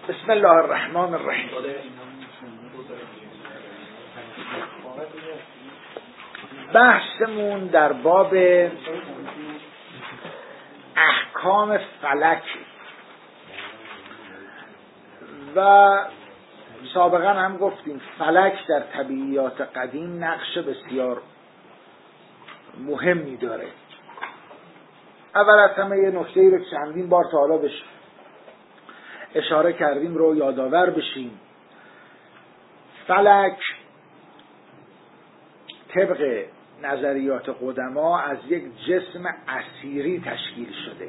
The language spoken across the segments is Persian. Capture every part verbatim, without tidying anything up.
بسم الله الرحمن الرحیم. بحثمون در باب احکام فلک و سابقا هم گفتیم فلک در طبیعیات قدیم نقش بسیار مهمی داره. اول از همه یه نکته‌ای رو چندین بار تا حالا بهش اشاره کردیم رو یادآور بشیم. فلک طبق نظریات قدما از یک جسم اثیری تشکیل شده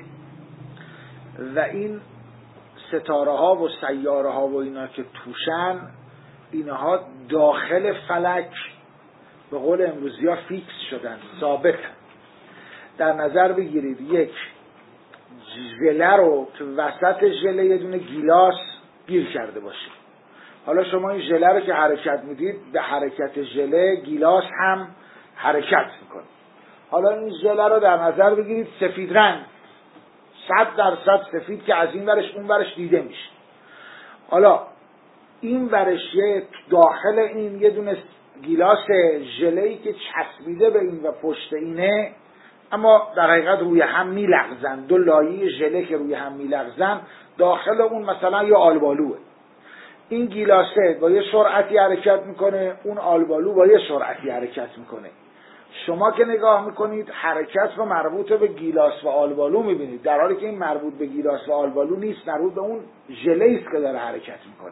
و این ستاره ها و سیاره ها و اینا که توشن، اینها داخل فلک به قول امروزی ها فیکس شدن، ثابتن. در نظر بگیرید یک ژله رو که وسط ژله یه دونه گیلاس گیر کرده باشه. حالا شما این ژله رو که حرکت میدید، به حرکت ژله گیلاس هم حرکت میکنه. حالا این ژله رو در نظر بگیرید سفید رنگ، صد درصد سفید که از این ورش اون ورش دیده میشه. حالا این ورش داخل این یه دونه گیلاس ژله‌ای که چسبیده به این و پشت اینه، اما در حقیقت روی هم میلغزن. دو لایه ژله که روی هم میلغزن، داخل اون مثلا یه آلبالوه. این گیلاسه با یه سرعتی حرکت میکنه، اون آلبالو با یه سرعتی حرکت میکنه. شما که نگاه میکنید حرکت رو مربوط به گیلاس و آلبالو میبینید، در حالی که این مربوط به گیلاس و آلبالو نیست، مربوط به اون ژله است که داره حرکت میکنه.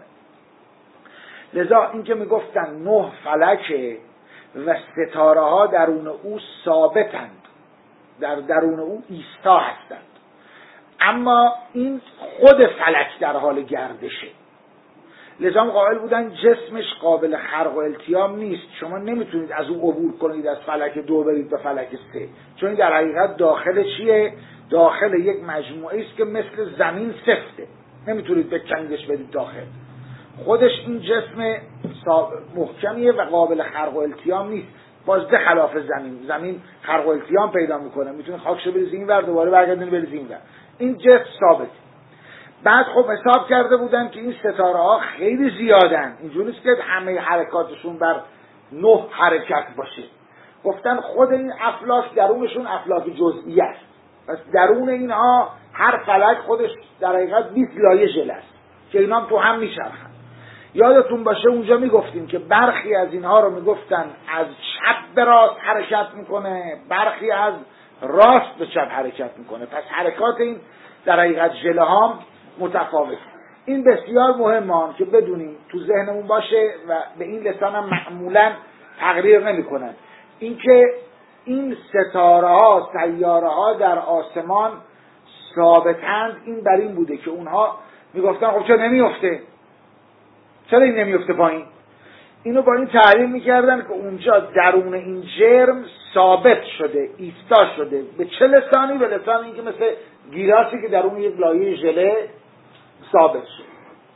لذا این که میگفتن نه فلکه و ستاره ها درون او ثابتند، در درون او ایستا هستند، اما این خود فلک در حال گردشه. لذا هم قائل بودن جسمش قابل خرق و التیام نیست، شما نمیتونید از او عبور کنید، از فلک دو برید به فلک سه، چون این در حقیقت داخل چیه؟ داخل یک مجموعه است که مثل زمین سفته، نمیتونید بکنیدش بدید داخل. خودش این جسم محکمیه و قابل خرق و التیام نیست، باز به خلاف زمین. زمین خرق و التیام پیدا میکنه، میتونه خاکشو بریزی این ور، دوباره برگردونی بریزی این ور. این جسم ثابته. بعد خب حساب کرده بودن که این ستاره ها خیلی زیادن، اینجوری نیست که همه حرکاتشون بر نه حرکت باشه. گفتن خود این افلاک درونشون افلاک جزئی است، پس درون اینها هر فلک خودش در حقیقت بیست لایه ژله است که اینا هم تو هم میچرخن. یادتون باشه اونجا میگفتیم که برخی از اینها رو میگفتن از چپ به راست حرکت میکنه، برخی از راست به چپ حرکت میکنه. پس حرکات این در حقیقت ژله ها متفاوت. این بسیار مهمه که بدونیم، تو ذهنمون باشه و به این لسان هم معمولا تقریر نمیکنن. اینکه این ستاره ها سیاره ها در آسمان ثابتند، این بر این بوده که اونها میگفتن خب چرا نمیفته؟ چرا این نمیفته پایین؟ اینو با این تعریف میکردن که اونجا درون این جرم ثابت شده، ایستا شده. به چه لسانی؟ به لسان اینکه مثل گیلاسی که درون یک لایه ژله ثابت شده.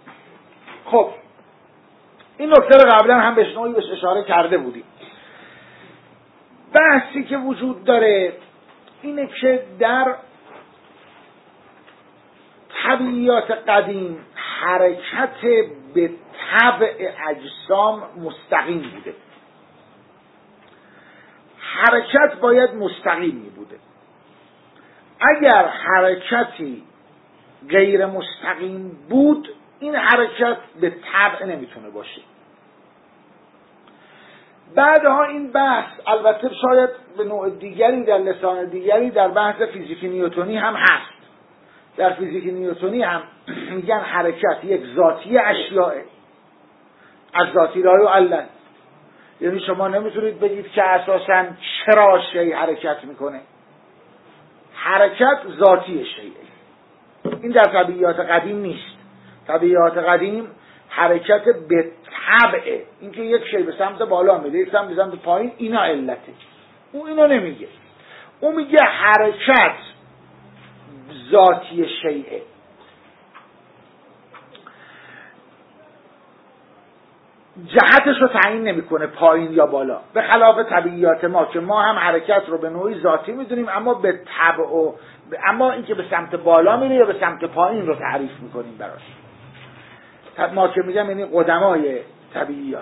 خب این نکته رو قبلا هم بهش نوعی بهش اشاره کرده بودیم. بحثی که وجود داره اینه که در طبیعیات قدیم حرکت به طبع اجسام مستقیم بوده. حرکت باید مستقیم می بوده. اگر حرکتی غیر مستقیم بود، این حرکت به طبع نمیتونه باشه. بعدها این بحث البته شاید به نوع دیگری در لسان دیگری در بحث فیزیک نیوتنی هم هست. در فیزیک نیوتنی هم میگن حرکت یک ذاتی اشیاء، از ذاتی لا یعلل. یعنی شما نمیتونید بگید که اساساً چرا شیء حرکت میکنه. حرکت ذاتی شیء. این در طبیعیات قدیم نیست. طبیعیات قدیم حرکت به طبعه، اینکه یک شیء به سمت بالا میره، یک سمت به سمت پایین، اینا علته. اون اینو نمیگه. اون میگه حرکت ذاتی شیء. جهتش رو تعیین نمیکنه پایین یا بالا، به خلاف طبیعیات ما که ما هم حرکت رو به نوعی ذاتی میدونیم، اما به طبع و اما اینکه به سمت بالا میره یا به سمت پایین رو تعریف میکنیم براش. ما که میگم یعنی قدمای طبیعیات.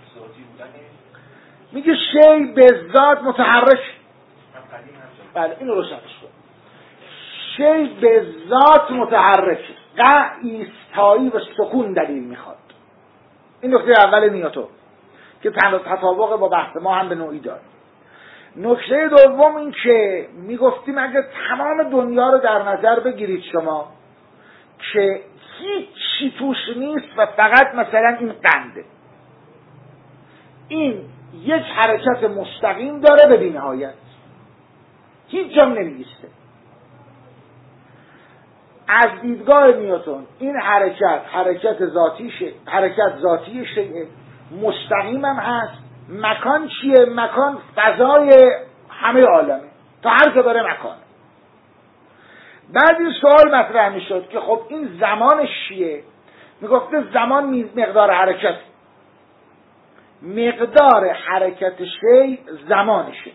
میگه شی به ذات متحرک. بله اینو روشنش کن. شی به ذات متحرک، قع ایستایی و سکون دلیل میخواد. این نکته اول نیوتن که تطابق با بحث ما هم به نوعی داره. نکته دوم این که میگفتیم اگه تمام دنیا رو در نظر بگیرید شما که هیچی توش نیست و فقط مثلا این قنده، این یک حرکت مستقیم داره به بی‌نهایت، هیچ جام نمی‌ایسته. از دیدگاه نیوتن این حرکت حرکت ذاتیشه، حرکت ذاتی شیء، مستقیم هم هست. مکان چیه؟ مکان فضای همه عالمه، تا هر که داره مکانه. بعد این سوال مطرح میشد که خب این زمانش چیه؟ میگفته زمان مقدار حرکت، مقدار حرکت شی زمانشه.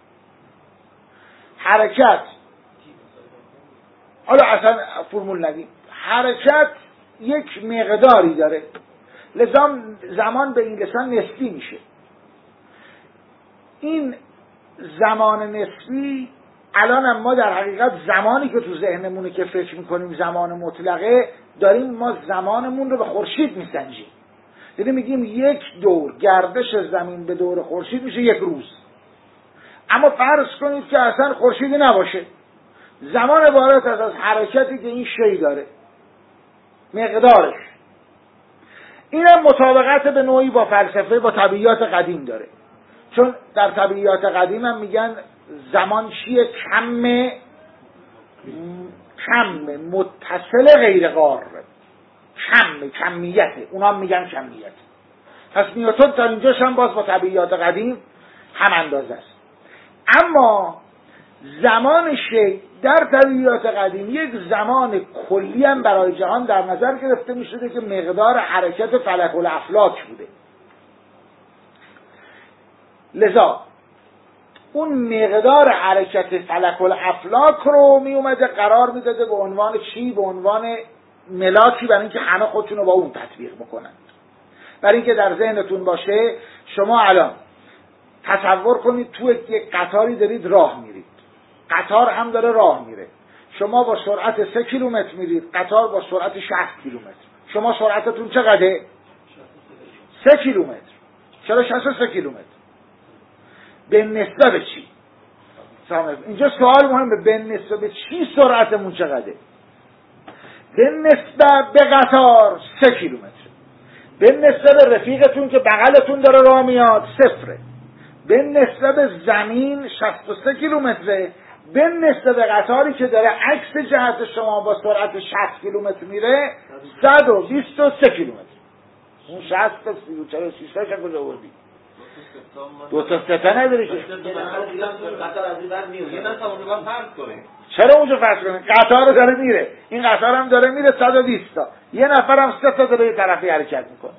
حرکت حالا اصلا فرمول ندیم، حرکت یک مقداری داره، لذا زمان به این لسان نسبی میشه. این زمان نسبی الان هم ما در حقیقت زمانی که تو ذهنمونه که فکر میکنیم زمان مطلقه، داریم ما زمانمون رو به خورشید میسنجیم. یعنی میگیم یک دور گردش زمین به دور خورشید میشه یک روز. اما فرض کنید که اصلا خورشیدی نباشه، زمان عبارت از از حرکتی که این شی داره، مقدارش. اینم مطابقت به نوعی با فلسفه، با طبیعیات قدیم داره. چون در طبیعیات قدیم هم میگن زمان چیه؟ کم کم متصل غیر قاره، کم کمیته، اونا هم میگن کمیت. پس نیوتن تا اینجاش هم باز با طبیعیات قدیم هم اندازه است. اما زمان شی در طبیعیات قدیم یک زمان کلی هم برای جهان در نظر گرفته میشده که مقدار حرکت فلک الافلاک بوده. لذا اون مقدار حرکت فلک الافلاک رو می اومده قرار میداده به عنوان چی؟ به عنوان ملاکی، برای اینکه همه خودشون رو با اون تطبیق بکنن. برای اینکه در ذهنتون باشه شما الان تصور کنید تو یک قطاری دارید راه میرید، قطار هم داره راه میره، شما با سرعت سه کیلومتر میرید، قطار با سرعت شصت کیلومتر. شما سرعتتون چقدره؟ سه کیلومتر. چرا شصت و سه کیلومتر؟ به نسبت به چی؟ اینجا سوال مهمه، به نسبت به چی سرعتمون چقدره؟ به نسبت به قطار سه کیلومتر. به نسبت به رفیقتون که بغلتون داره راه میاد صفره. به نسبت به زمین شصت و سه کیلومتره. به نسبت به قطاری که داره عکس جهت شما با سرعت شصت کیلومتر میره صد و بیست و سه کیلومتر. اون شصت تا سی و چرا شیشتاش هم کجا بردی؟ دو تا ستا نداره که چرا اونجا فرض کنه قطار داره میره، این قطار هم داره میره صد و بیست تا، یه نفر هم سه تا داره یه طرفی حرکت میکنه.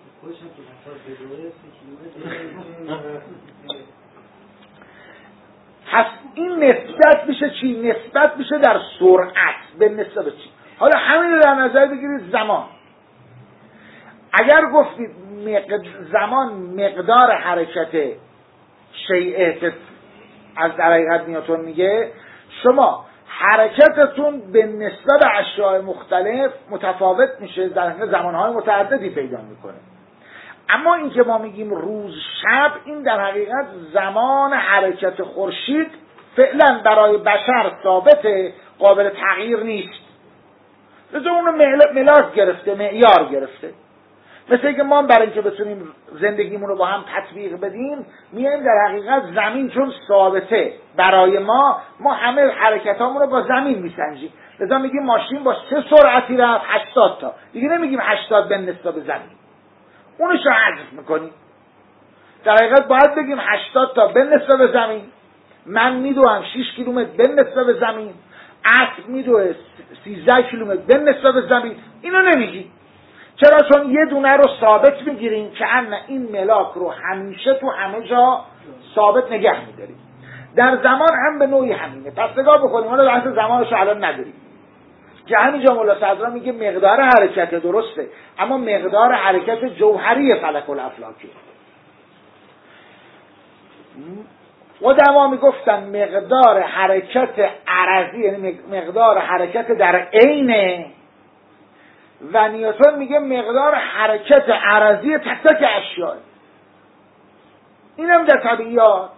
پس این نسبت میشه چی؟ نسبت میشه در سرعت به نسبت چی؟ حالا همین رو در نظر بگیرید زمان. اگر گفتید مقد... زمان مقدار حرکت شیء که از در حقیقت نیوتن میگه، شما حرکتتون به نسبت اشیاء مختلف متفاوت میشه، در زمانهای متعددی پیدا میکنه. اما این که ما میگیم روز شب، این در حقیقت زمان حرکت خورشید فعلا برای بشر ثابته، قابل تغییر نیست. لذا اونو ملاک گرفته، معیار گرفته. مثل اینکه ما برای اینکه بتونیم زندگیمون رو با هم تطبیق بدیم، میایم در حقیقت زمین چون ثابته برای ما، ما همه حرکتامون رو با زمین میسنجیم. لذا میگیم ماشین با چه سرعتی رفت؟ هشتاد تا. دیگه نمیگیم هشتاد به نسبت به زمین، اونش رو حذف میکنیم. در حقیقت باید بگیم هشتاد تا به نسبت به زمین. من میدوام شش کیلومتر به نسبت به زمین، عصر میدوه سیزده کیلومتر به نسبت به زمین. اینو نمیگیم. چرا؟ چون یه دونه رو ثابت میگیریم که ان این ملاک رو همیشه تو همه جا ثابت نگه میداریم. در زمان هم به نوعی همینه. پس نگاه بکنیم، حالا بحث زمانش رو الان نداریم. که همینجا مولا صدرا میگه مقدار حرکت درسته، اما مقدار حرکت جوهری فلک الافلاکه. قدما میگفتن مقدار حرکت عرضی یعنی مقدار حرکت در عین، و نیوتن میگه مقدار حرکت عرضی تک تک اشیاء. اینم در طبیعیات.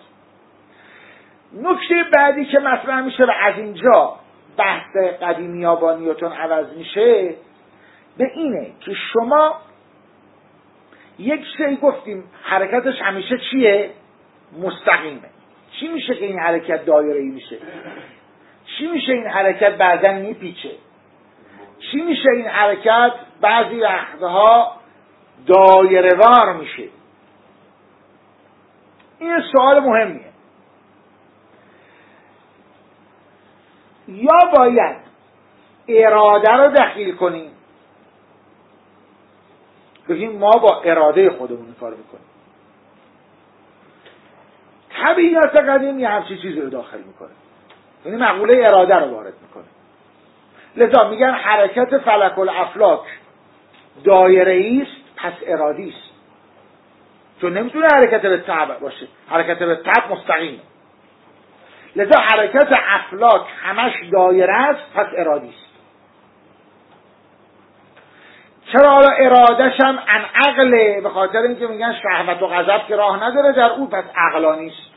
نکته بعدی که مطرح میشه و از اینجا بحث قدیمی ها با نیوتن عوض میشه به اینه که شما یک شی گفتیم حرکتش همیشه چیه؟ مستقیمه. چی میشه که این حرکت دایره‌ای میشه؟ چی میشه این حرکت بعداً میپیچه؟ چی میشه این حرکت بعضی وقتها دایره‌وار میشه؟ این سوال مهمیه. یا باید اراده رو دخیل کنیم، بگیم ما با اراده خودمون این کار میکنیم. طبیعیات قدیم یه همچین چیزی رو داخل میکنه، یعنی مقوله اراده رو وارد میکنه. لذا میگن حرکت فلک الافلاک دایره‌ای است، پس ارادی است، چون نمیتونه حرکت به تبع باشه، حرکت به تبع مستقیمه. لذا حرکت افلاک همش دایره است، پس ارادی است. چرا حالا ارادش هم ان عقله؟ به خاطر اینکه میگن شهوت و غضب که راه نداره در او، پس عقلانی است.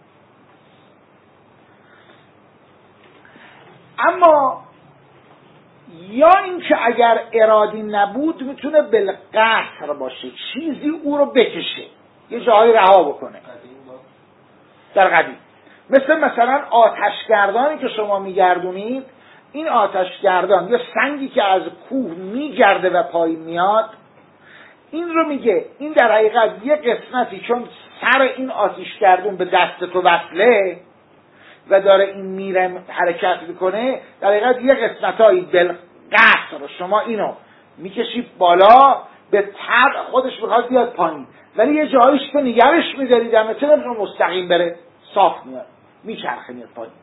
اما یا اینکه اگر ارادی نبود میتونه بالقطع باشه، چیزی او رو بکشه، یه جایی رها بکنه. در قدیم مثل مثلا آتشگردانی که شما میگردونید، این آتشگردان یا سنگی که از کوه میگرده و پایین میاد، این رو میگه این در حقیقت یه قسمتی چون سر این آتشگردون به دست تو وصله و داره این میره حرکت میکنه، در حقیقت یه قسمتایی بالقطع رو شما اینو میکشید بالا، به طبع خودش میخواد بیاد پایین، ولی یه جاییش که نگرش میدارید در مثل نمیتونه مستقیم بره، صاف میاد، میچرخه میاد پایین.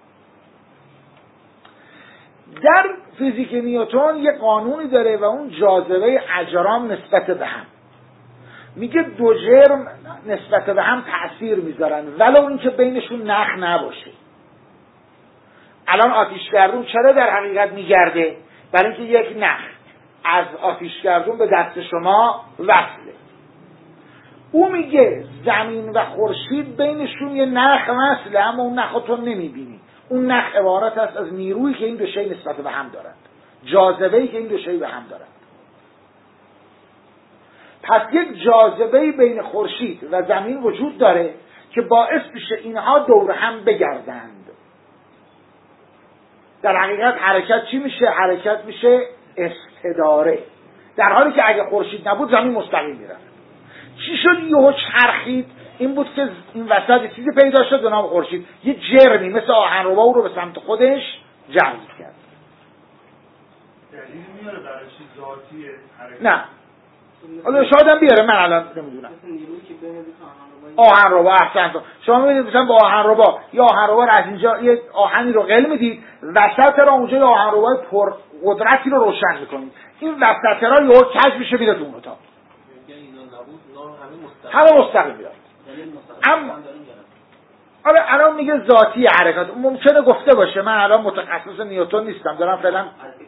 در فیزیک نیوتن یه قانونی داره و اون جاذبه اجرام نسبت به هم. میگه دو جرم نسبت به هم تأثیر میذارن ولو اینکه بینشون نخ نباشه. الان آتشگردون چرا در حقیقت میگرده؟ برای اینکه یک نخ از آتشگردون به دست شما وصله. او میگه زمین و خورشید بینشون یه نخ وصله، اما اون نخ تو نمیبینی. اون نخ عبارت است از نیرویی که این دو شی نسبت به هم دارند، جاذبه‌ای که این دو شی به هم دارند. پس یک جاذبه‌ای بین خورشید و زمین وجود داره که باعث میشه اینها دور هم بگردند. در حقیقت حرکت چی میشه؟ حرکت میشه استداره، در حالی که اگه خورشید نبود زمین مستقیم میرفت. چی شد یهو چرخید؟ این بود که این وسط یه چیزی پیدا شد به نام خورشید، یه جرمی مثل آهنربا او رو به سمت خودش جذب کرد. دلیل میاره برای چی ذاتی حرکت؟ نه حالا شاید هم بیاره، من الان نمیدونم. آهنربا احسن. شما میبینید مثلا با آهنربا یا آهنربا رو از اینجا یه آهنی رو قل میدید، وسط را اونجا یه آهنربای پر قدرتی رو روشن میکنید، این وسط را یهو کج میشه میره تو اون اتاق، همه مستقیم بیاد. اما آره الان میگه ذاتی حرکات ممکنه گفته باشه، من الان متخصص نیوتن نیستم، دارم فعلا.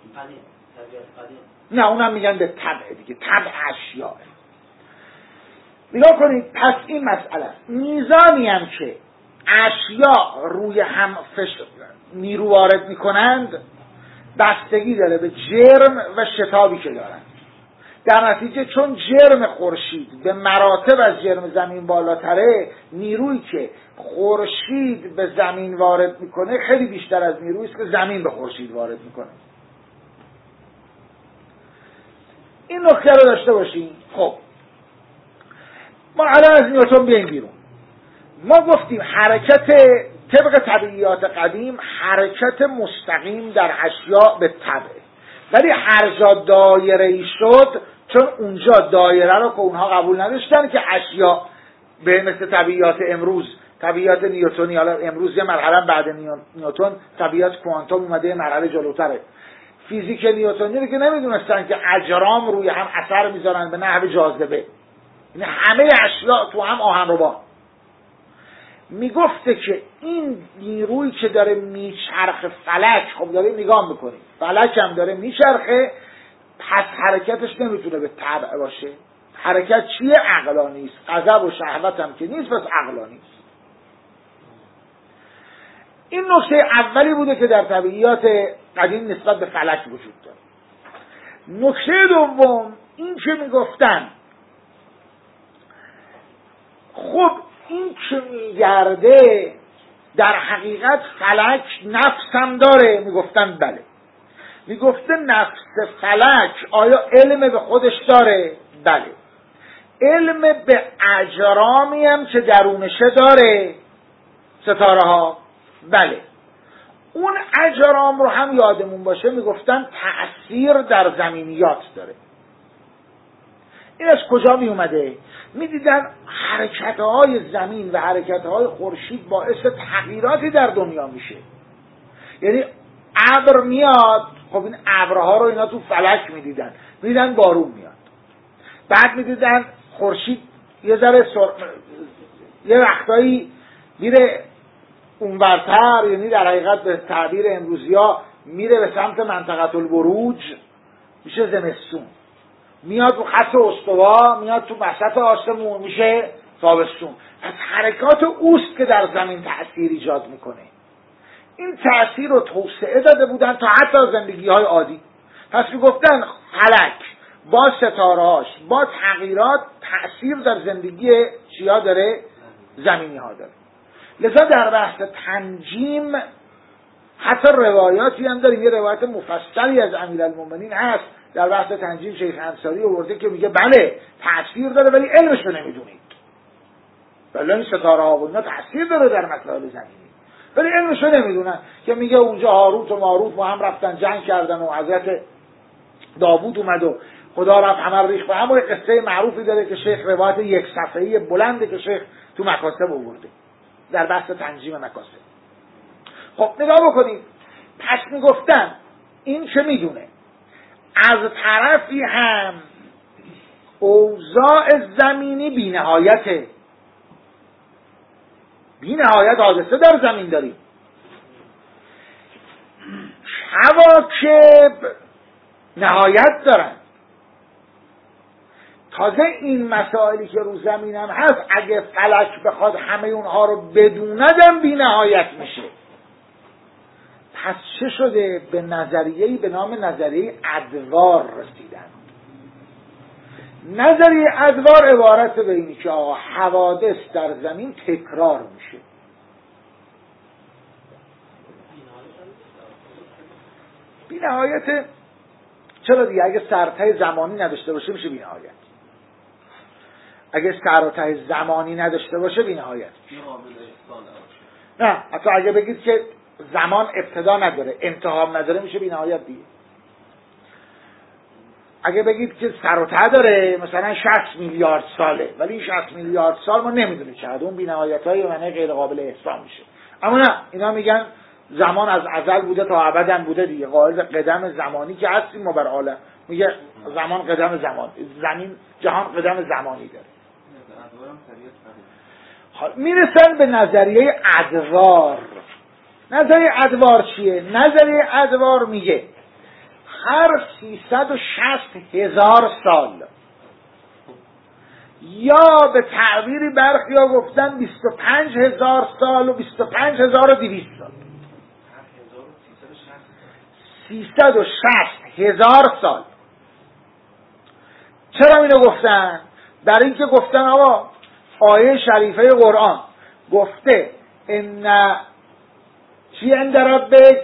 نه اونم میگن به طبع دیگه، طبع اشیاء. نگاه کنید، پس این مسئله میزانی هم که اشیاء روی هم فشار نیرو وارد میکنند بستگی داره به جرم و شتابی که دارند. در نتیجه چون جرم خورشید به مراتب از جرم زمین بالاتره، نیرویی که خورشید به زمین وارد میکنه خیلی بیشتر از نیرویی است که زمین به خورشید وارد میکنه. این نکته رو داشته باشیم. خب ما الان از نیوتن بیایم بیرون. ما گفتیم حرکت طبق طبیعیات قدیم حرکت مستقیم در اشیاء به طبع، ولی هر جا دایره‌ای شد، چون اونجا دایره رو که اونها قبول نداشتن که اشیاء به مثل طبیعیات امروز، طبیعیات نیوتنی، حالا امروز یه مرحله بعد نیوتن طبیعیات کوانتوم اومده یه مرحله جلوتره، فیزیک نیوتنی رو که نمیدونستن که اجرام روی هم اثر میذارن به نحو جاذبه، یعنی همه اشیاء تو هم آهنربا. میگفته که این نیرویی که داره میچرخه فلک، خب داره نگاه میکنیم فلک هم داره میچرخه، پس حرکتش نمیتونه به تبع باشه. حرکت چیه؟ عقلانی است. غضب و شهوت هم که نیست، پس عقلانی است. این نکته اولی بوده که در طبیعیات قدیم نسبت به فلک وجود داره. نکته دوم این که میگفتن خب این که میگرده در حقیقت فلک نفس هم داره. میگفتن بله. میگفته نفس فلک آیا علم به خودش داره؟ بله. علم به اجرامی هم که درونشه داره، ستاره ها؟ بله. اون اجرام رو هم یادمون باشه میگفتن تأثیر در زمینیات داره. این از کجا می اومده؟ میدیدن حرکتهای زمین و حرکتهای خورشید باعث تغییراتی در دنیا میشه. یعنی ابر میاد، خب این ابرها رو اینا تو فلک میدیدن، میدیدن بارون میاد. بعد میدیدن خورشید یه ذره سر... یه وقتایی میره اونورتر، یعنی در حقیقت به تعبیر امروزیا میره به سمت منطقه البروج، میشه زمستون. میاد تو خط استوا، میاد تو وسط آسمون، میشه تابستون. از حرکات اوست که در زمین تأثیر ایجاد میکنه. این تأثیر رو توسعه داده بودن تا حتی زندگی های عادی. پس میگفتن فلک با ستارهاش با تغییرات تأثیر در زندگی چیا داره؟ زمینی ها داره. لذا در بحث تنجیم حتی روایاتی هم داریم. یه روایت مفصلی از امیرالمومنین هست در بحث تنجیم، شیخ انصاری آورده که میگه بله تأثیر داره ولی علمش رو نمیدونید. بله این ستاره ها و اینا تأثیر داره در مسائل زمینی ولی علمش رو نمیدونن. که میگه اونجا هاروت و ماروت با هم رفتن جنگ کردن و حضرت داوود اومد و خدا رفت همه ریخت. و همون قصه معروفی داره که شیخ روایت یک صفحه‌ای بلنده که شیخ تو مکاسب آورده در بحث تنجیم مکاسب. خب نگاه بکنید. پس میگفتن این چه میدونه؟ از طرفی هم اوضاع زمینی بی نهایته. بی نهایت حادثه در زمین داریم. کواکب نهایت دارن. تازه این مسائلی که رو زمین هم هست اگه فلک بخواد همه اونها رو بدوندم بی نهایت میشه. پس چه شده؟ به نظریه‌ای به نام نظریه ادوار رسیدن. نظریه ادوار عبارت به اینی که آقا حوادث در زمین تکرار میشه. بی نهایت چرا دیگه؟ اگه سرته زمانی نداشته باشه میشه بی نهایت. اگه سرته زمانی نداشته باشه بی نهایت. نه حتی اگه بگید که زمان ابتدا نداره انتها نداره میشه بی نهایت دیگه. اگه بگید که سر و ته داره مثلا شصت میلیارد ساله ولی این شصت میلیارد سال ما نمیدونیم چقدر، اون بی نهایت های معنی غیر قابل احصا میشه. اما نه اینا میگن زمان از ازل بوده تا ابدا بوده دیگه. قائل قدم زمانی که هستیم ما بر عالم میگه زمان قدم زمان، زمین جهان قدم زمانی داره. حال میرسن به نظریه ادوار. نظریه ادوار چیه؟ نظریه ادوار میگه هر سیصد و شصت هزار سال یا به تعبیری برخی ها گفتن بیست و پنج هزار سال و بیست و پنج هزار و دویست سال، سیصد و شصت هزار سال. چرا اینو گفتن؟ برای اینکه گفتن آقا آیه شریفه قرآن گفته ان چی عند ربک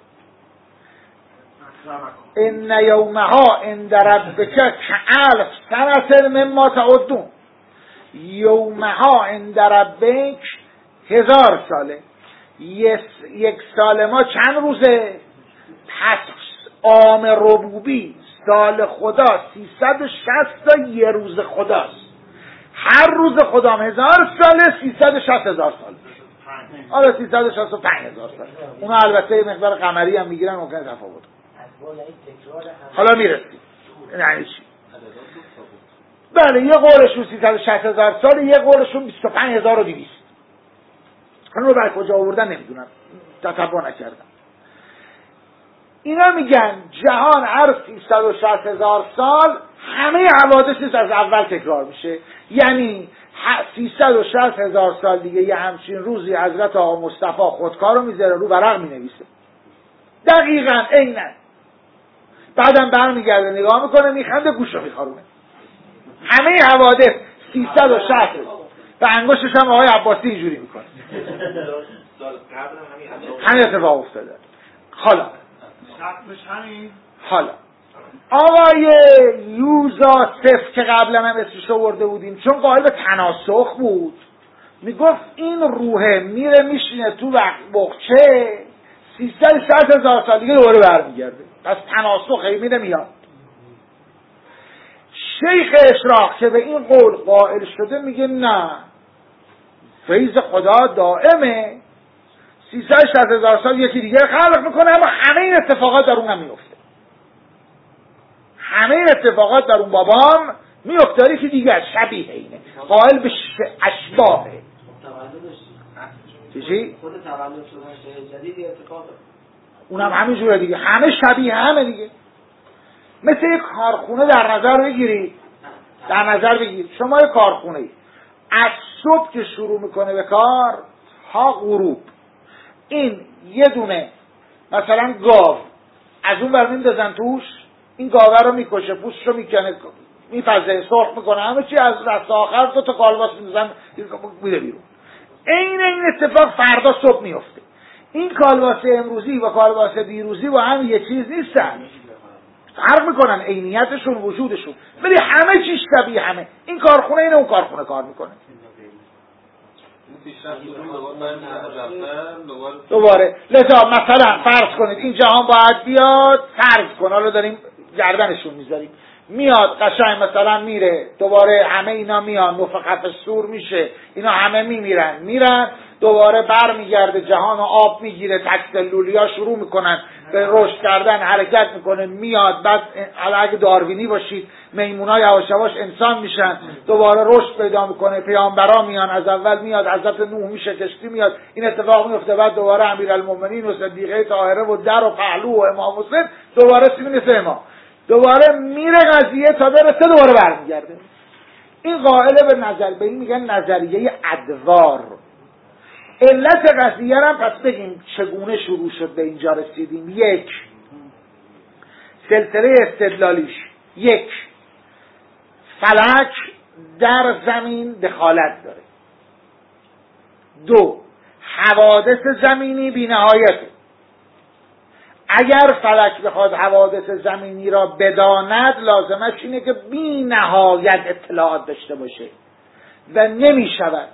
ان یومها عند ربک کالف سنه مما تعدون. یومها عند ربک هزار ساله، یک سال ما چند روزه؟ پس عام ربوبی سال خدا سیصد و شصت تا یه روز خداست. هر روز خدا هزار ساله، سیصد و شصت هزار سال. آره سیصد و شصت و پنج هزار سال. اون البته مقدار قمری هم میگیرن ممکنه تفاوت. حالا میرسیم یعنی چی؟ بله یه قولشون سیصد و شصت هزار سال، یه قولشون بیست و پنج هزار و دویست. اون رو بر کجا آوردن نمیدونم، تتبع نکردم. اینا میگن جهان هر سیصد و شصت هزار سال همه حوادثش از اول تکرار میشه. یعنی سیصد و شصت هزار سال دیگه یه همچین روزی حضرت آقا مصطفی خودکار رو میذاره رو ورق مینویسه، دقیقاً عیناً. بعدم برمیگرده نگاه میکنه میخنده گوشو میخارونه. همه حوادث سیصد و شصت و انگشتش هم آقای عباسی اینجوری میکنه. همین اتفاق افتاده. حالا حالا آقای یوزاسف که قبلا هم اسمش رو برده بودیم، چون قائل به تناسخ بود، میگفت این روحه میره میشینه تو بخچه سیصد و شصت هزار سال دیگه دوباره برمیگرده، پس تناسخه میره میاد. شیخ اشراق که به این قول قائل شده میگه نه، فیض خدا دائمه، سیصد و شصت هزار سال یکی دیگه خلق میکنه، اما همه این اتفاقات در اون هم میفته. همه این اتفاقات در اون بابام میفته که دیگه شبیه اینه، قائل به اشباهه. چی؟ خود تولد شدن شیء جدید اتفاقه. اونم همین جوره دیگه، همه شبیه همه دیگه. مثل یک کارخونه در نظر بگیرید، در نظر بگیرید شما یک کارخونه ای از صبح که شروع میکنه به کار تا غروب، این یه دونه مثلا گاو از اون برمین بزن توش، این گاوه رو میکشه، پوستش رو میکنه، میپزه، سرخ میکنه، همه چی از دست آخر دو تا کالباس میزن میده بیرون. این این اتفاق فردا صبح میفته. این کالباس امروزی و کالباس دیروزی با هم یه چیز نیستن، فرق میکنن عینیتشون، وجودشون، ولی همه چیز شبیه همه. این کارخونه اینه، اون کارخونه کار میکنه. دوباره لذا مثلا فرض کنید این جهان باید بیاد، فرض کن حالا داریم گردنشون میذاریم، میاد قشنگ مثلا میره، دوباره همه اینا میان، نفخت الصور میشه، اینا همه میمیرن میرن، دوباره بر میگرده، جهان و آب میگیره، تکسلولیا شروع میکنن به رشد کردن، حرکت میکنه، میاد، بعد اگه داروینی باشید میمونا یواش یواش انسان میشن، دوباره رشد پیدا میکنه، پیامبرا میان، از اول میاد حضرت نوح میشه، کشتی میاد، این اتفاق میفته، بعد دوباره امیرالمومنین و صدیقه طاهره و در و پهلو و امام حسین، دوباره سینه ما، دوباره میره قضیه تا برسه دوباره برمیگرده. این قائل به نظر به این میگن نظریه ادوار. علت قضیه هم پس بگیم چگونه شروع شد به اینجا رسیدیم. یک، سلسله استدلالیش، یک، فلک در زمین دخالت داره. دو، حوادث زمینی بی نهایته. اگر فلک بخواد حوادث زمینی را بداند لازمش اینه که بی نهایت اطلاعات داشته باشه و نمی شود.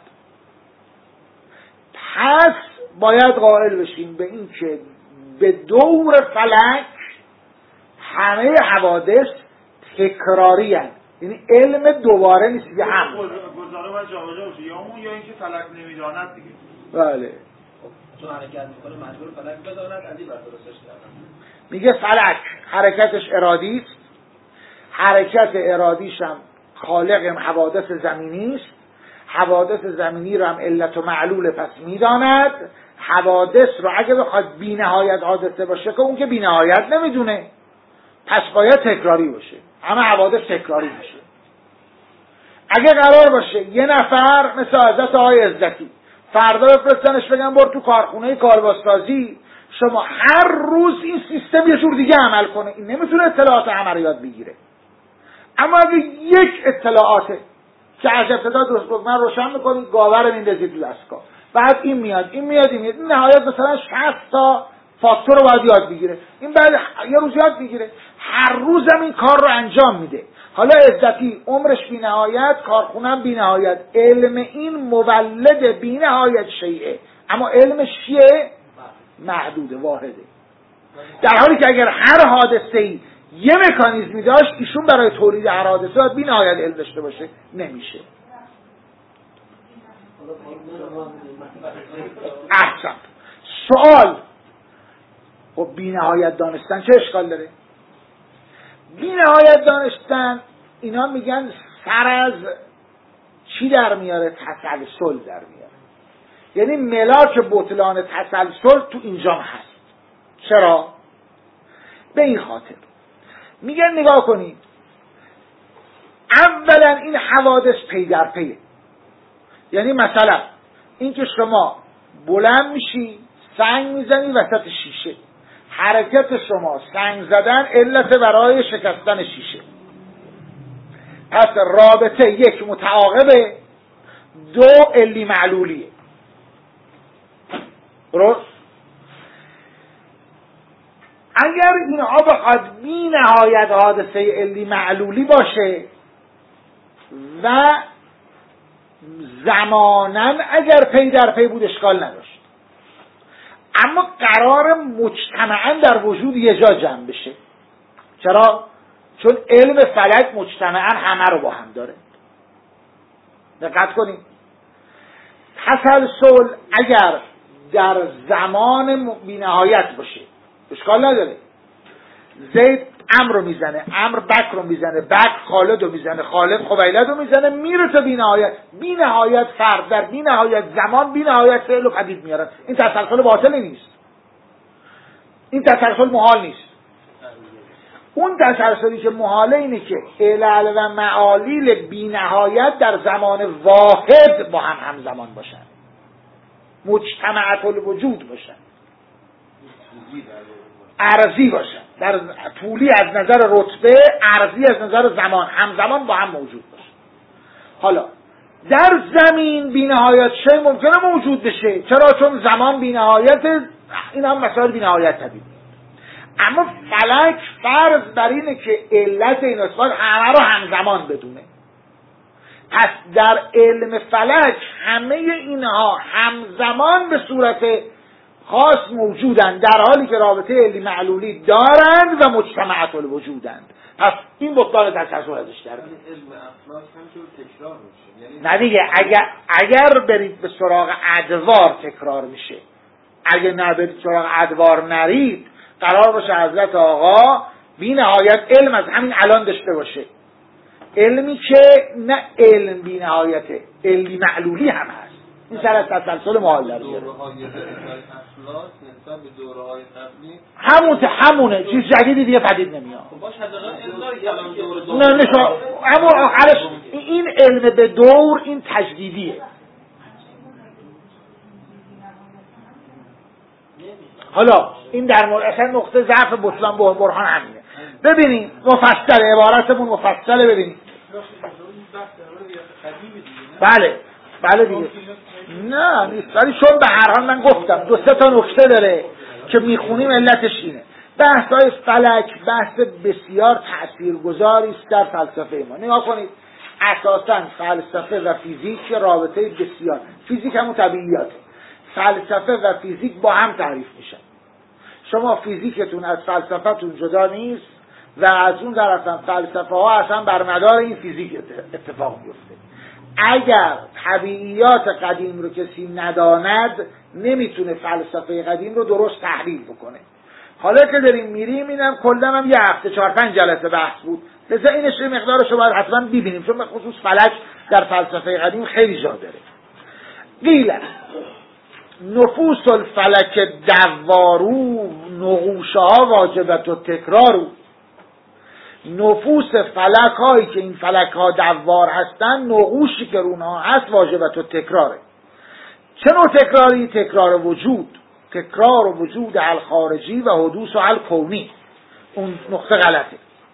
پس باید قائل بشیم به این که به دور فلک همه حوادث تکراری هست، یعنی علم دوباره نیست که هم گزاره باید جا بجا باشه، یا اون یا اینکه فلک نمیداند دیگه. بله چون حرکت میکنه مجبور فلک بداند، علی بر درستش کردن. میگه فلک حرکتش ارادی است، حرکت ارادیش هم خالق حوادث زمینی است، حوادث زمینی رو هم علت و معلول پس میداند. حوادث رو اگه بخواد بی نهایت حادثه باشه که اون که بی نهایت نمیدونه، پس باید تکراری باشه، همه حوادث تکراری باشه. اگه قرار باشه یه نفر مثل حضرت آقای عزتی فردا بفرستنش بگن بر تو کارخونه کالباس‌سازی شما هر روز این سیستم یه جور دیگه عمل کنه، این نمیتونه اطلاعات همه رو یاد بگیره. اما اگه یک اطلاعاته که از ابتدا من روشن میکنید، گاوه رو میندازید تو دستگاه، بعد این میاد این میاد این میاد، این نهایت مثلا شصت تا فاکتور رو باید یاد بگیره، این بعد یه روز یاد بگیره، هر روزم این کار رو انجام میده. حالا عزتی عمرش بی نهایت، کارخونم بی نهایت، علم این مولد بی نهایت شیعه، اما علمش چیه؟ محدوده، واحده. در حالی که اگر هر حادثه‌ای یه مکانیزمی داشت، ایشون برای تولید هر حادثه باید بی نهایت علم داشته باشه، نمیشه. احسن. سوال خب بی نهایت دانستن چه اشکال داره؟ بی نهایت دانستن اینا میگن سر از چی در میاره؟ تسلسل در میاره. یعنی ملاک بطلان تسلسل تو اینجام هست. چرا؟ به این خاطر میگن نگاه کنید، اولا این حوادث پی در پیه. یعنی مثلا این که شما بلند میشی سنگ میزنی وسط شیشه، حرکت شما سنگ زدن علت برای شکستن شیشه. پس رابطه یک متعاقبه، دو علی معلولیه. درست؟ اگر اینها بخواد بی نهایت حادثه علی معلولی باشه و زماناً اگر پی در پی بود اشکال نداشت، اما قرار مجتمعاً در وجود یه جا جمع بشه. چرا؟ چون علم فلک مجتمعاً همه رو با هم داره. دقت کنید، تسلسل اگر در زمان بی نهایت باشه اشکال نداره. زید عمرو رو میزنه، عمرو بکر رو میزنه، بکر خالد رو میزنه، خالد خویلد رو میزنه، میره تا بی نهایت. بی نهایت فرد در بی نهایت زمان بی نهایت فعل و پدید میارن. این تسلسل باطلی نیست، این تسلسل محال نیست. اون تسلسلی که محاله اینه که علل و معالیل بی نهایت در زمان واحد با هم همزمان باشن، مجتمعات الوجود باشن، ارضی باشن، در طولی از نظر رتبه، ارضی از نظر زمان، همزمان با هم موجود باشن. حالا در زمین بی نهایت شی ممکنه موجود بشه. چرا؟ چون زمان بی نهایت، این هم مسائل بی نهایت طبیعی. اما فلک فرض بر اینه که علت این اثبات همه رو همزمان بدونه. پس در علم فلک همه اینها همزمان به صورت خاص موجودند، در حالی که رابطه علی معلولی دارند و مجتمعات الوجودند. پس این بطلان تسلسل ازش در میاد. علم افلاک همینطور تکرار میشه. یعنی نه دیگه، اگر اگر برید به سراغ ادوار تکرار میشه. اگه نه برید سراغ ادوار نرید، قرار باشه حضرت آقا بی نهایت علم از همین الان داشته باشه. علمی که نه علم بی نهایته، علمی معلولی هم هست. این سر از تسلسل محال در میاره. دوره‌های افلاک نسبت به دوره‌های قبلی همون همونه، چیز جدیدی دیگه پدید نمیاد. خب باشه حداقل انگار کلام دور دور نه نشا، اما آخرش این علم به دور این تجدیدیه. حالا این در مورد اصلا نقطه ضعف بطلان به برهان همینه. ببینید مفصل عبارتمون مفصله. ببینید بله بله دیگه نه نیست، ولی چون به هر حال من گفتم دو سه تا نکته داره که میخونیم علتش اینه. بحث های فلک بحث بسیار تاثیرگذاری است در فلسفه ما. نگاه کنید، اساسا فلسفه و فیزیک رابطه بسیار، فیزیک همون طبیعیاته، فلسفه و فیزیک با هم تعریف میشن. شما فیزیکتون از فلسفتون جدا نیست و از اون طرف فلسفه ها اصلا بر مدار این فیزیک اتفاق میفته. اگر طبیعیات قدیم رو کسی نداند نمیتونه فلسفه قدیم رو درست تحلیل بکنه. حالا که داریم میریم اینم کلا هم یه هفته چهار پنج جلسه بحث بود، لذا اینش یه مقدارش رو باید حتما ببینیم، چون به خصوص فلک در فلسفه قدیم خیلی جا داره. قیل نفوس الفلک دوارو نقوشه ها واجبت و تکرارو. نفوس فلک هایی که این فلک ها دوار هستن، نقوشی که رونها هست واجبت و تکراره. چه نوع تکراری؟ تکرار وجود، تکرار وجود الخارجی و حدوث و الکونی. اون نقطه غلطه.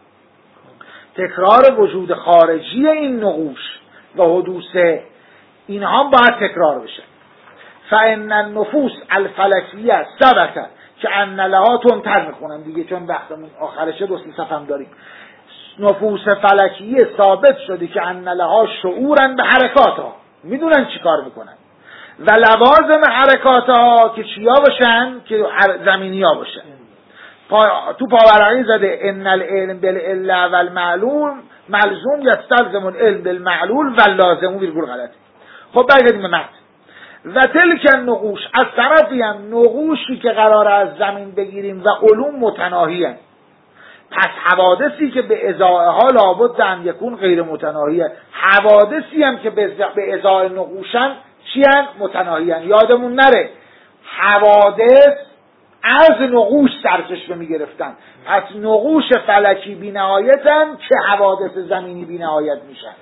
تکرار وجود خارجی این نقوش و حدوث اینها باید تکرار بشه. فان النفوس الفلکیه ثبت که ان لها تنتر میخونم دیگه چون وقتمون آخرشه دو سی صفم داریم. نفوس فلکیه ثابت شده که ان لها شعورن به حرکاتها، میدونن چی کار میکنن، و لوازم حرکاتها که چیا باشن؟ که زمینی ها باشن. پا... تو پاورقی زده ان العلم بالعله والمعلوم ملزوم یستلزم العلم بالمعلول واللازم ویرگول غلطه. خب برگردیم به متن. و تلک نقوش، از طرفی هم نقوشی که قرار از زمین بگیریم و علوم متناهی هست. پس حوادثی که به ازای ها لابد ان یکون غیر متناهیه، حوادثی هم که به ازای نقوشن چی هن؟ متناهی هن. یادمون نره حوادث از نقوش سرچشمه می گرفتن، پس نقوش فلکی بی نهایتن که حوادث زمینی بی نهایت میشن.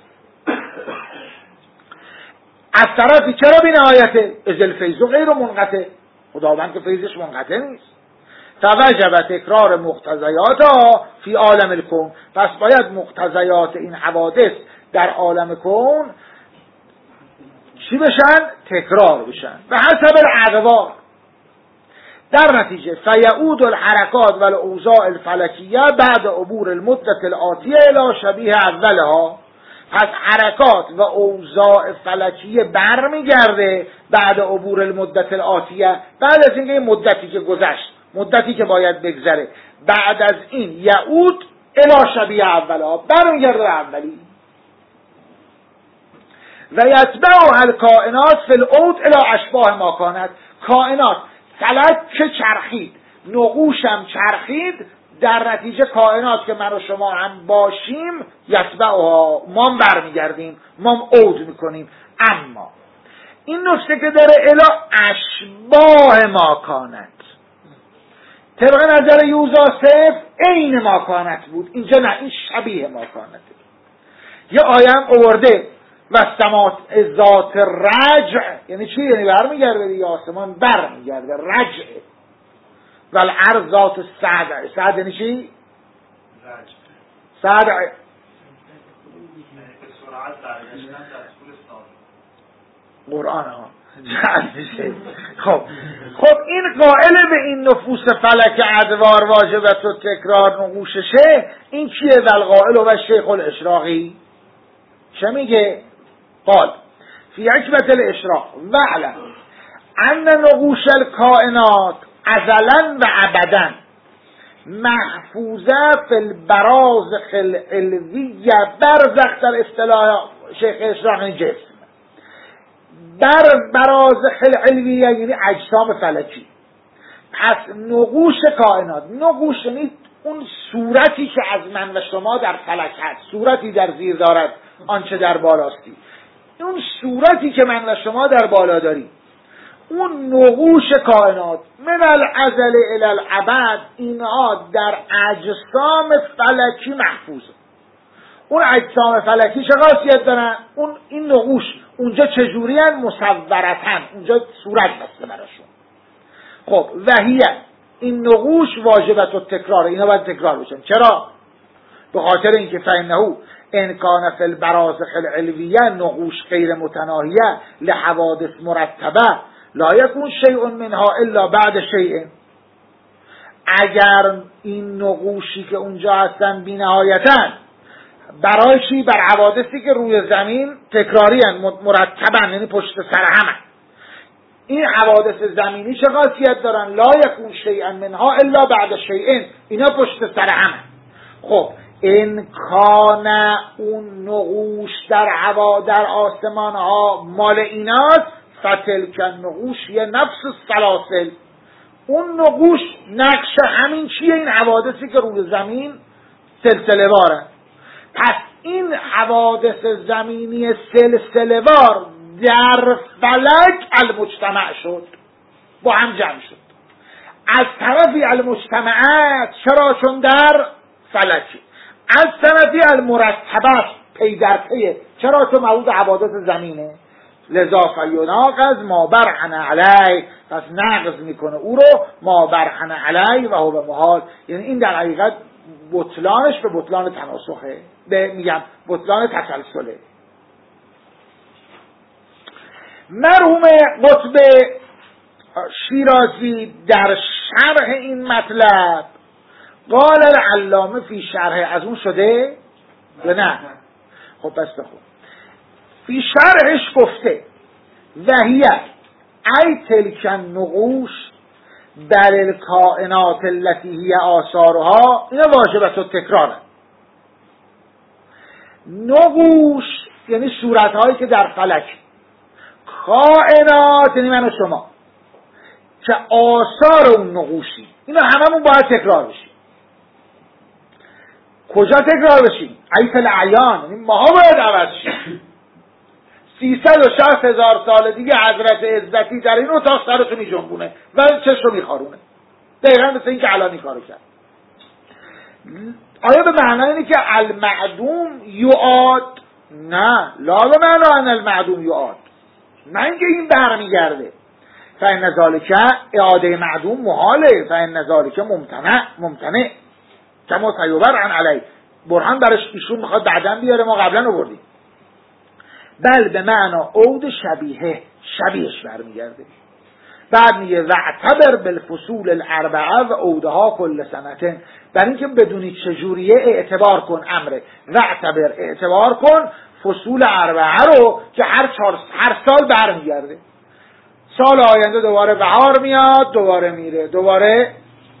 از طرفی چرا بی نهایته؟ ازل فیض غیر منقطع، خداوند که فیضش منقطع نیست. توجب تکرار مقتضیات فی عالم الکون، پس باید مقتضیات این حوادث در عالم کون چی بشن؟ تکرار بشن به حسب الاقوار. در نتیجه فیعود الحرکات و الاوضاع الفلکیه بعد عبور المدت الآتیه الی شبیه اولها، پس حرکات و اوضاع فلکیه برمیگرده بعد عبور المدت الآتیه، بعد از اینکه مدتی که گذشت، مدتی که باید بگذره، بعد از این یعود الی شبیه اولها، برمیگرده اولی. و یتبع الکائنات فی العود الی اشباه ما کانت، کائنات فلک که چرخید، نقوشم چرخید، در نتیجه کائنات که من و شما هم باشیم یتبعها، ما هم برمیگردیم، ما هم عود میکنیم. اما این نکته که داره الی اشباه ما کانت، طبق نظر یوزاسف عین ما کانت بود، اینجا نه، این شبیه ما کانت. یه آیم آورده و سمات ذات رجع، یعنی چی؟ یعنی برمیگرده دیگه، آسمان برمیگرده، رجع. و الارض ذات سعد، سعد یعنی چی؟ رجع. سعد قرآن ها خب خب این قائل به این نفوس فلک ادوار واجبت و تکرار نقوششه، این کیه؟ و القائل و شیخ الاشراقی چه میگه؟ قال فی حکمت الاشراق وعلم ان نقوش الکائنات ازلا و ابدا محفوظه فی البرازخ العلویه، برزخ در اصطلاح شیخ اشراق جسم، بر برازخ العلویه یعنی اجسام فلکی. پس نقوش کائنات، نقوش یعنی اون صورتی که از من و شما در فلک هست، صورتی در زیر دارد آنچه در بالاستی، اون صورتی که من و شما در بالا داریم، اون نقوش کائنات من الازل الی الابد، اینها در اجسام فلکی محفوظه. اون اجسام فلکی چه خاصیت دارن؟ اون این نقوش اونجا چجوری هن؟ مصورتن، اونجا صورت بسته براشون. خب وحیه این نقوش واجبت و تکرار، اینا باید تکرار بشن. چرا؟ به خاطر اینکه فإنه ان کان فی البرازخ العلویه نقوش غیر متناهیه لحوادث مرتبه لا یکون شیء منها الا بعد شیء، اگر این نقوشی که اونجا هستن بی نهایتن برای چی؟ بر حوادثی که روی زمین تکراری هن، مرتبن، یعنی پشت سر همه. این حوادث زمینی چه خاصیت دارن؟ لا یکون شیئا منها الا بعد شیئین، اینا پشت سر همه. خب این کان اون نقوش در هوا در آسمان ها مال ایناست، فتلک نقوش یه نفس السلاسل، اون نقوش نقش همین چیه؟ این حوادثی که روی زمین سلسله واره. پس این حوادث زمینی سلسله وار در فلک المجتمع شد، با هم جمع شد. از طرفی المجتمعات، چرا؟ چون در فلکی. از طرفی المرتبه، پی در پیه، چرا؟ چون موضوع حوادث زمینه. لذا فلیناقض ما برهن علی، پس نقض میکنه او رو ما برهن علی و هو به محال، یعنی این در حقیقت بطلانش به بطلان تناسخه، به میگم بطلان تسلسله. مرحوم قطب شیرازی در شرح این مطلب قال العلامه فی شرح، از اون شده یا نه؟ خب پس بخون. فی شرحش گفته وحیه ای تلک نقوش در الکائنات التي هی آثارها، اینا واجبت و تکراره. نقوش یعنی صورتهایی که در فلک، خائنات یعنی من و شما که آثار اون نقوشی، اینا هممون باید تکرار بشیم. کجا تکرار بشیم؟ عیف العیان، یعنی ماها باید عوض شیم. سیصد و شصت هزار سال دیگه حضرت عزتی در این اتاق سرشو می جنبونه و چشمو می خارونه، دقیقا مثل این که الان این کارو کرد. آیا به معنی اینه که المعدوم یعاد؟ نه، لا به معنی ان المعدوم یعاد، نه اینکه این برمیگرده. فإن ذلک اعاده معدوم محاله، فإن ذلک ممتنع ممتنع کما سیبر عن علی. برهان برش ایشون میخواد بعداً بیاره، ما قبلا آوردیم. بل به معنی عود شبیه، شبیهش برمیگرده. بعد میگه واعتبر بالفصول الاربعه و عودها کل سنتين، برای اینکه بدونی چجوریه اعتبار کن امره. واعتبر، اعتبار کن فصول اربعه رو که هر چهار هر سال برمیگرده. سال آینده دوباره بهار میاد، دوباره میره، دوباره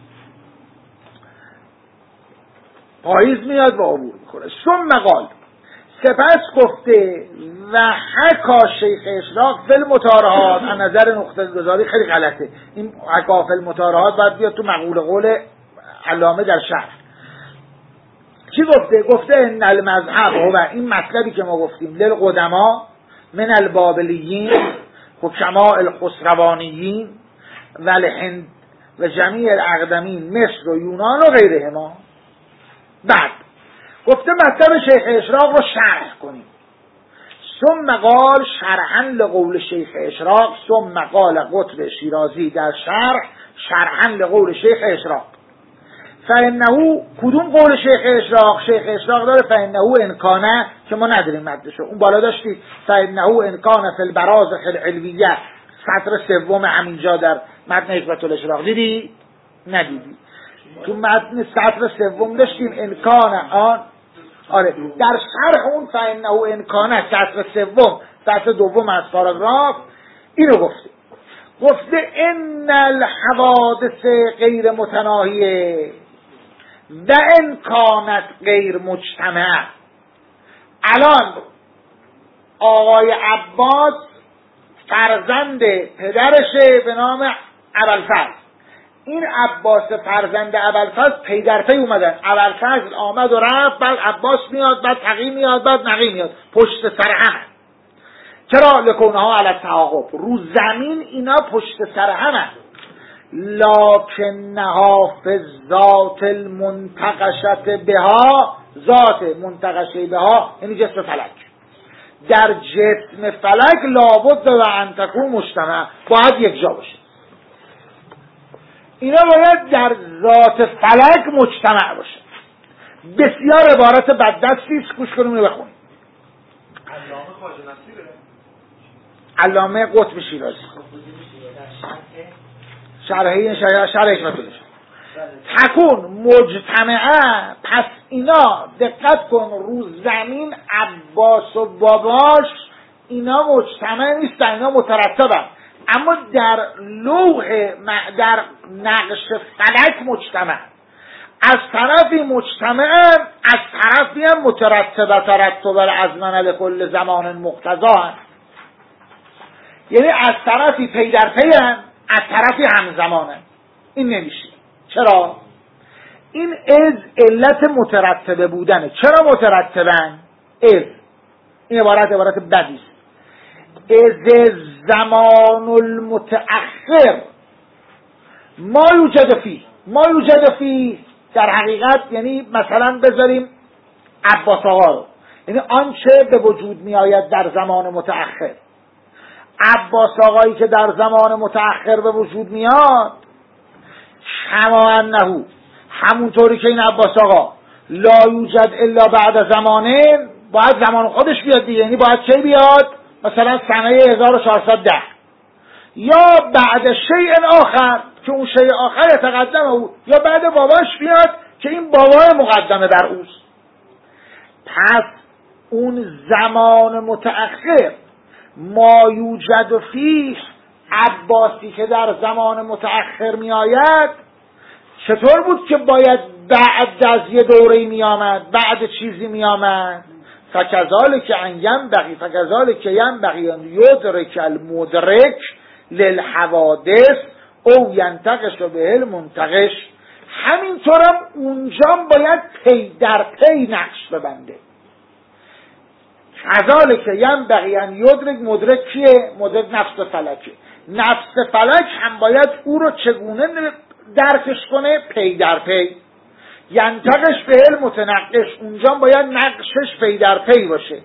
پاییز میاد و عبور میکنه. ثم قال، سپس گفته و حکا شیخ اشراق فی المطارحات، از نظر نقطه گذاری خیلی غلطه این حکا فی المطارحات، باید بیاد تو مقول قول علامه در شرح. چی گفته؟ گفته ان المذهب و این مطلبی که ما گفتیم للقدما من البابلیین حکماء الخسروانیین و الهند و جمیع الاقدمین مصر و یونان و غیرهما. بعد گفته مطلب شیخ اشراق رو شرح کنیم. ثم قال شرحا لقول شیخ اشراق، ثم قال قطب شیرازی در شرح شرحا لقول شیخ اشراق. فانه کدوم قول شیخ اشراق؟ شیخ اشراق داره فانه انکانه که ما نداریم مدشو، اون بالا داشتید فانه انکانه فی البرازخ العلویه، سطر سوم همینجا در متن حکمت الاشراق. دیدی؟ ندیدی؟ تو متن سطر سوم داشتیم امکان آن، آره در شرح اون فانه امکانه سطر سوم سطر دوم از پاراگراف اینو گفته. گفته ان الحوادث غیر متناهیه و امکانت غیر مجتمع. الان آقای عباس فرزند پدرشه به نام ابوالفضل. این عباس فرزند ابوالفضل پی در پی اومدن. ابوالفضل آمد و رفت، بعد عباس میاد، بعد تقی میاد، بعد نقی میاد، پشت سر هم. چرا؟ لکونها علی التعاقب، رو زمین اینا پشت سر هم. لکنها فی ذات المنتقشت بها، ذات منتقشه بها یعنی جسم فلک. در جسم فلک لابد و انتکون مجتمع، باید یک جا باشه. اینا باید در ذات فلک مجتمع باشه. بسیار عبارت بددستیست، گوش کنیم رو بخونیم. علامه خواجه نصیره، علامه قطب شیرازی شرحی شرح حکمت الاشراق. تکون مجتمعه، پس اینا دقت کن رو زمین عباس و باباش اینا مجتمع نیستن، اینا مترتبن، اما در لوح در نقش فلک مجتمع. از طرفی مجتمع، از طرفی هم مترتبه ترتب الازمنه لکل زمان مقتضا هم. یعنی از طرفی پی در پی هم، از طرفی همزمانه. این نمیشه. چرا؟ این از علت مترتبه بودنه. چرا مترتبن؟ از این عبارت عبارت بدیست. از زمان المتأخر ما یوجد فی، ما یوجد فی در حقیقت یعنی مثلا بذاریم عباس آقا رو، یعنی آنچه به وجود می آید در زمان متأخر. عباس آقایی که در زمان متأخر به وجود میاد، کما انه، همونطوری که این عباس آقا لا یوجد الا بعد زمانه، باید زمان خودش بیاد دیگه، یعنی باید چه بیاد؟ مثلا سنه هزار و چهارصد ده، یا بعد شیء آخر که اون شیء آخر یتقدم او، یا بعد باباش بیاد که این بابای مقدمه بر اوست. پس اون زمان متأخر ما یوجد فیه، عباسی که در زمان متأخر می آید چطور بود که باید بعد از یه دوره می آمد، بعد چیزی می آمد؟ فکذالک ان ینبغی فکذالک ینبغی ان یدرک المدرک للحوادث او ینتقش به المنتقش. همینطورم اونجا باید پی در پی نقش ببنده. کذالک ینبغی ان یدرک، مدرک کیه؟ مدرک نفس فلکه. نفس فلک هم باید او رو چگونه درکش کنه؟ پی در پی. ینتقش به المتنقش، اونجا باید نقشش پی در پی باشه.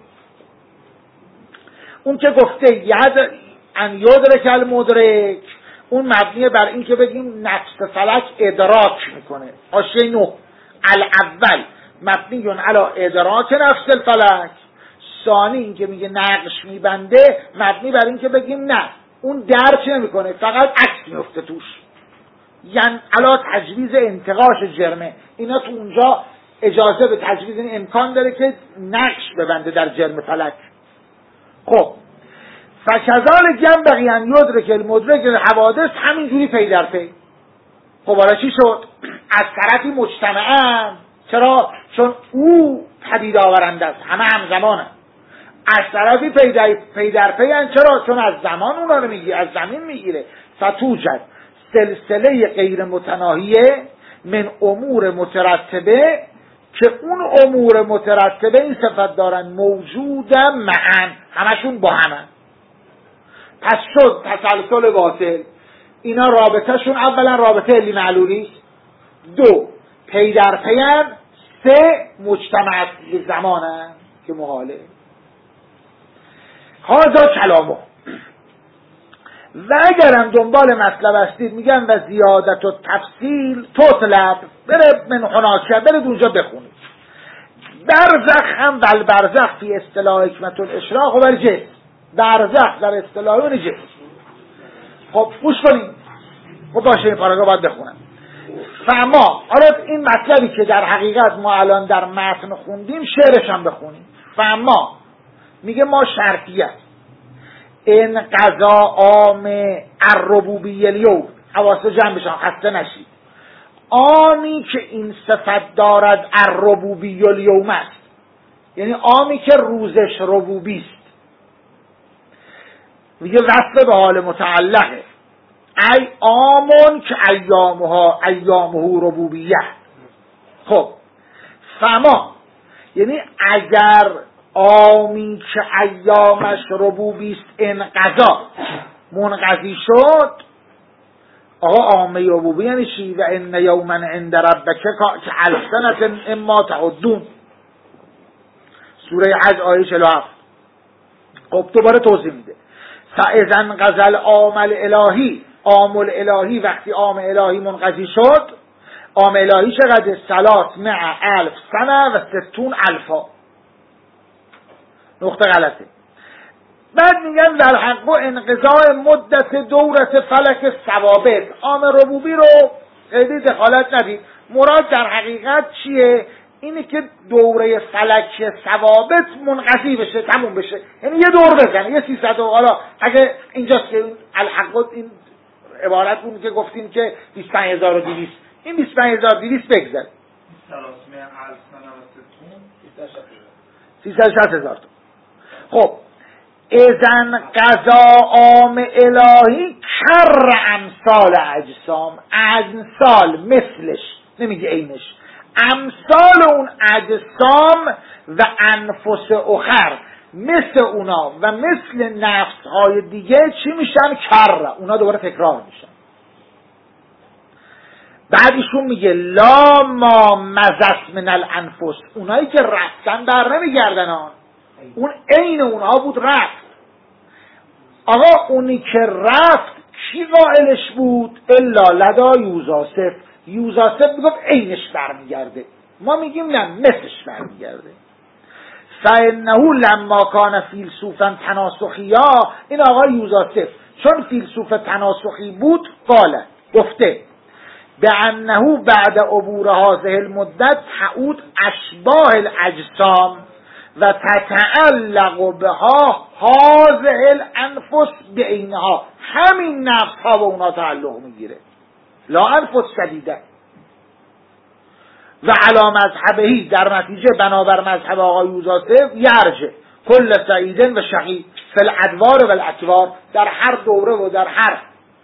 اون که گفته ید ان یدرک المدرک، اون مبنیه بر این که بگیم نفس فلک ادراک میکنه. حاشیه نه الاول مبنی علی ادراک نفس الفلک، ثانی این که میگه نقش میبنده مبنی بر این که بگیم نه اون درک نمیکنه، فقط عکس میفته توش. یعنی علا تجویز انتقاش جرمه، اینا تو اونجا اجازه به تجویز این امکان داره که نقش ببنده در جرم فلک. خب فکذالک ینبغی ان یدرک المدرک للحوادث، همینجوری پی در پی. خب حالا چی شد؟ از طرفی مجتمعن، چرا؟ چون او پدید آورنده است، همه همزمانه. از طرفی پی در پی در پی ان، چرا؟ چون از زمان اونا رو میگیره، از زمین میگیره. فتوجد سلسله غیر متناهیه من امور مترتبه، که اون امور مترتبه این صفت دارن موجودن معن، همشون با همن. پس شد تسلسل باطل. اینا رابطهشون اولا رابطه علی معلولی، دو پی در پیان، سه مجتمع زمانن که محاله. هازا کلامو. و اگرم دنبال مطلب هستید میگن و زیادت و تفصیل تطلب، بره من هناکه، بره اونجا بخونید. برزخ هم ول برزخ فی اصطلاح حکمت الاشراق و الجس، برزخ در اصطلاح اون جس. خب گوش کنید. خب باشه این پاراگراف باید بخونم. فما، حالا این مطلبی که در حقیقت ما الان در متن خوندیم شعرش هم بخونیم. فما میگه ما شرطیه این قضا عام الربوبیه الیوم، حواست جمع بشن خسته نشید. عامی که این صفت دارد الربوبیه الیوم است، یعنی عامی که روزش ربوبی است. میگه وصل به حال متعلقه. ای آمون که ایامها ایامه ربوبیه. خب فما یعنی اگر عامی که ایامش ربوبی است انقضا منقضی شد. آقا عامه ربوبی یعنی چی؟ و ان یوما عند ربک که الف سنه اما تعدون، سوره حج آیه چهل و هفت. خب دوباره توضیح میده. فاذا انقضى العامل الهی، عامل الهی وقتی عام الهی منقضی شد، عام الهی چقدر؟ ثلاث مع الف سنه و ستون الفا. نقطه غلطه. بعد میگن در حق و انقضاء مدت دورت فلک ثوابت. عام ربوبی رو خیلی دخالت ندید. مراد در حقیقت چیه؟ اینی که دوره فلک ثوابت منقضی بشه، تموم بشه، یعنی یه دور بزنه، یه سیصد. حالا اگه اینجاست که الحق این عبارت اون که گفتیم که بیست و پنج هزار و دویست، این بیست و پنج هزار و دویست بگذار سیصد و شصت هزار. خب اذن قضا عام الهی کر امثال اجسام، امثال مثلش، نمیگه اینش، امثال اون اجسام و انفس اخر، مثل اونا و مثل نفس های دیگه چی میشن؟ کر، اونا دوباره تکرار میشن. بعدشون میگه لا ما مزت من الانفس، اونایی که رفتن بر نمیگردن، آن اون عین اونها بود رفت. آقا اونی که رفت کی قائلش بود؟ الا لدا یوزاسف، یوزاسف میگفت عینش برمیگرده، ما میگیم نه مثلش برمیگرده. فانه لما کان فیلسوفا تناسخیا، این آقا یوزاسف چون فیلسوف تناسخی بود قاله گفته به انه بعد عبور هذه المدت تعود اشباه الاجسام و تتعلق بها هذه الانفس بعینها، همین نفس ها به اونها تعلق میگیره. لا انفس شدیده. و علی مذهبهی، در نتیجه بنابر مذهب آقای یوزاسف، یرجه کل سعیدن و شقی فی الادوار و الاطوار، در هر دوره و در هر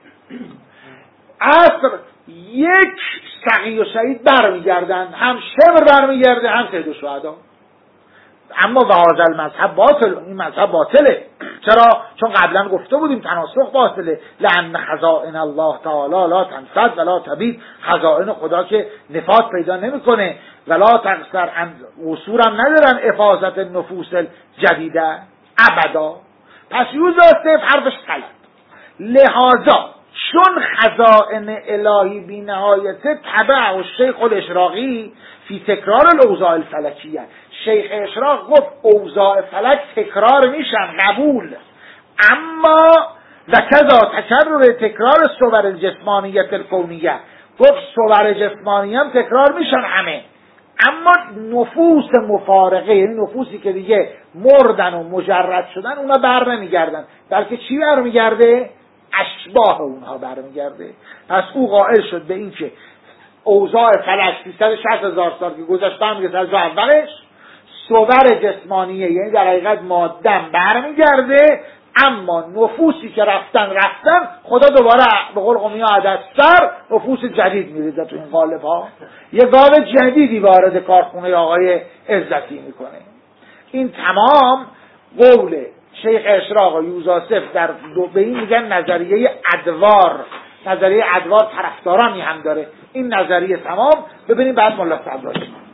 عصر یک شقی و سعید برمیگردن، هم شبر برمیگرده هم سید الشهدا. اما و هذا المذهب باطل، این مذهب باطله. چرا؟ چون قبلا گفته بودیم تناسخ باطله. لأن خزائن الله تعالی لا تنفد ولا تبید، خزائن خدا که نفاذ پیدا نمیکنه، ولا تقصر قصور هم ندارن افاظت نفوس جدیده ابدا. پس یوزاسف حرفش غلط. لہذا چون خزائن الهی بی نهایت تبع و شیخ الاشراقی فی تکرار الاوضاع الفلکیه، شیخ اشراق گفت اوضاع فلک تکرار میشن، قبول، اما و کذا تکرر تکرار صور الجسمانیت الکونیه، گفت صور جسمانی هم تکرار میشن همه، اما نفوس مفارقه، یعنی نفوسی که دیگه مردن و مجرد شدن، اونا بر نمیگردن، بلکه چی برمیگرده؟ اشباه اونها برمیگرده. پس او قائل شد به این که اوضاع فلک سیصد و شصت هزار سال که گذشته هم از اولش صور جسمانیه، یعنی در حقیقت مادم برمیگرده، اما نفوسی که رفتن رفتن خدا دوباره به قول قومی ها عدد سر نفوس جدید میریزه تو این قالب ها، یه گاو جدیدی وارد کارخونه آقای عزتی میکنه. این تمام قول شیخ اشراق و یوزاسف در به این میگن نظریه ادوار. نظریه ادوار طرفدارانی هم داره. این نظریه تمام. ببینیم بعد ملا صدراش